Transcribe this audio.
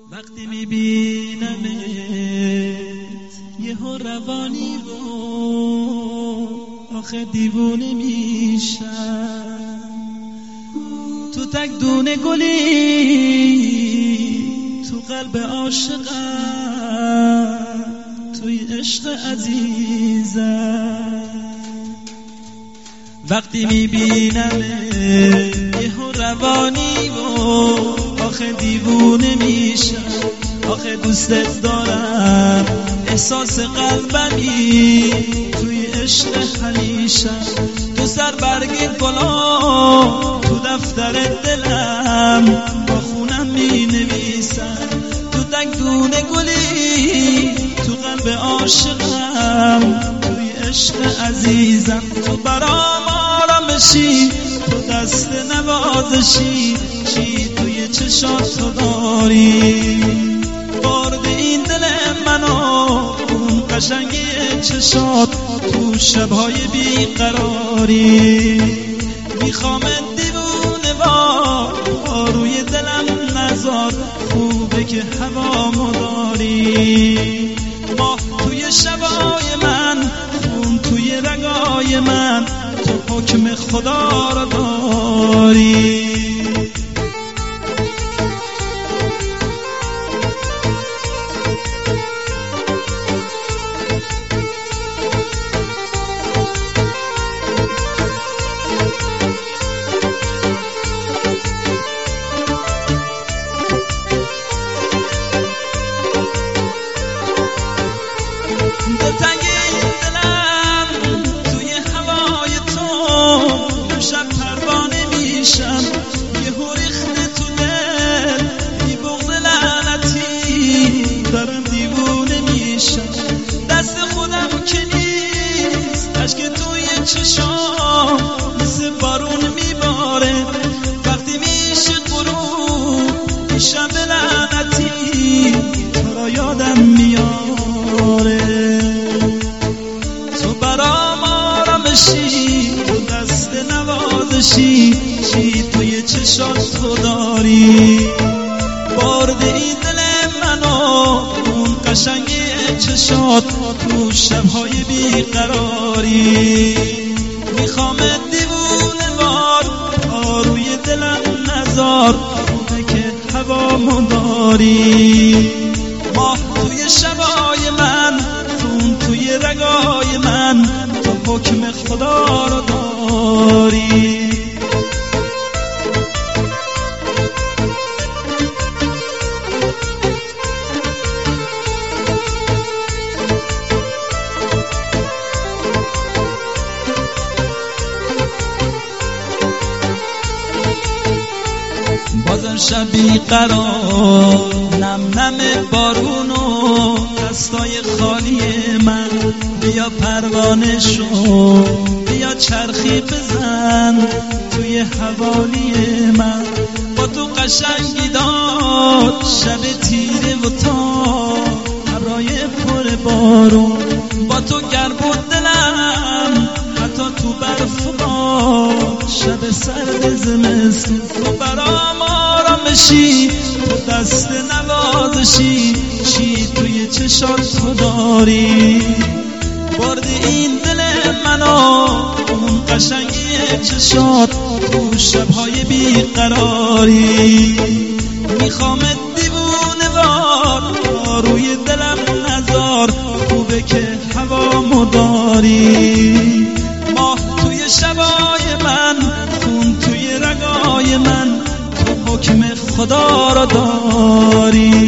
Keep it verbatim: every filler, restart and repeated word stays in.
وقتی میبینمت یهو روانی و آخه دیوونه میشم. تو تک دونه گلی تو قلب عاشقم، توی عشق عزیزم. وقتی میبینمت یهو روانی و آخه دیوونه میشم. آخه دوستت دارم، احساس قلبمی توی عشق همیشم. تو سر برگ گلا تو دفتر دلم با خونم می نویسم. تو تک دونه گلی تو قلب عاشقم، توی عشق عزیزم. تو برام آرامشی، تو دست نوازشی، چی توی چشات تو داری. بارد این دل منو اون قشنگی چشات تو شبهای بیقراری. میخوام دیوونه وار روی دلم نزار، خوبه که هوا مداری. ماه توی شبای من، خون توی رگای من، تو حکم خدا را داری. دلتنگ دلم توی هوای تو، شب پروانه میشم. یهو ریخته تو دل بی بغض لعنتی، دارم دیوونه میشم. دست خودم که نیست، اشک توی چشام مثل بارون میباره. وقتی میشه غروب میشم به لعنتی، تو را یادم میاره. تو دست نوازشی، چی توی چشات تو داری. بارد این دل منو اون قشنگی چشات تو شبهای بیقراری. میخوام دیوونه وار روی دلم نزار، خوبه که هوا مداری. ماه توی شبای من، خون توی رگای من، تو حکم خدا را داری. بازم شبی قرار، نم نم بارون و دستای خالی من. بیا پروانه شو، بیا چرخی بزن توی حوالی من. با تو قشنگی داد شب تیره و تا ابرای پر بارون. با تو گرم بود دلم حتی تو برف و باد، شب سرد زمستون. تو برام آرامشی، تو دست نوازشی، چی توی چشات تو داری. برد این دل منو اون قشنگی چشات تو شبهای بیقراری. میخوام دیوونه وار روی دلم نزار، خوبه که هوا مداری. ماه توی شبای من، خون توی رگای من، تو حکم خدا را داری.